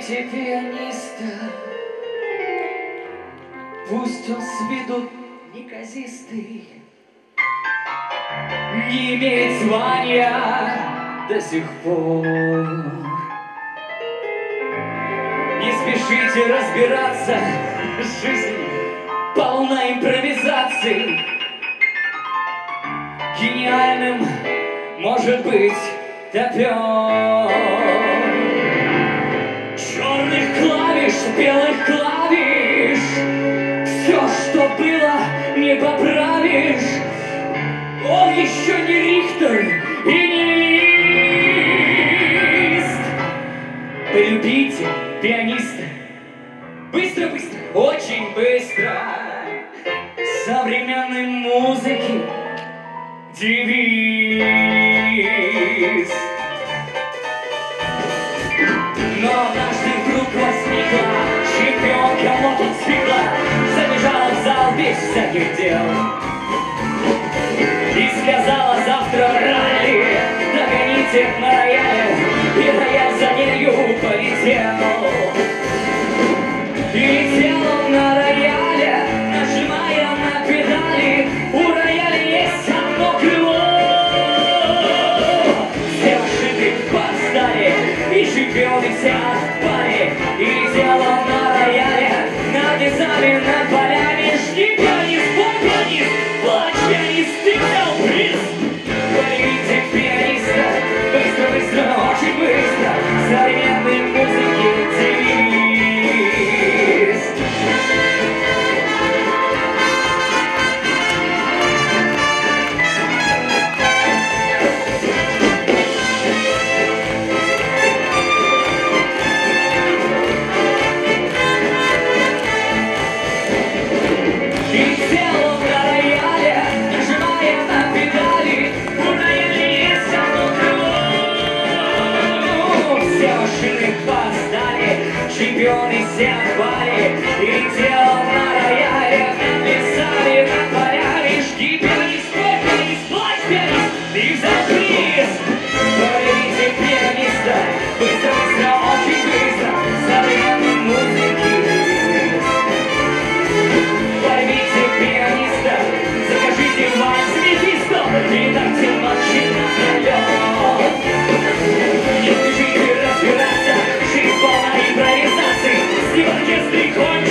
Полюбите пианиста, пусть он с виду неказистый, не имеет звания до сих пор. Не спешите разбираться, жизнь полна импровизаций. Гениальным может быть топер. Черных клавиш, белых клавиш, все, что было, не поправишь. Он еще не Рихтер и не Лист. Полюбите пианиста. Быстро, быстро, очень быстро. Современной музыки девиз. Но однажды вдруг возникла чемпионка мотоцикла, забежала в зал без всяких дел и сказала: завтра ралли, догоните на рояле. И рояль за нею полетел. И летел он на рояле, нажимая на педали. У рояля есть одно крыло. Все машины подстали, и чемпионы все отпали. И летел он на рояле, над лесами, над полями. Жди, пианист, бой, пианист, плачь, пианист, ты взял приз. Полюбите пианиста, быстро, быстро, очень быстро. Современной музыки девиз. Чемпионы все отпали, и летел на рояле, над лесами, над полями. Жги, пианист, бой, пианист, плачь, пианист, ты взял приз. Полюбите пианиста, быстро, быстро, очень быстро, современной музыки. Полюбите пианиста, закажите вальс Мефисто, и дайте ночи напролет. Не спешите разбираться, жизнь полна импровизаций. С ним оркестр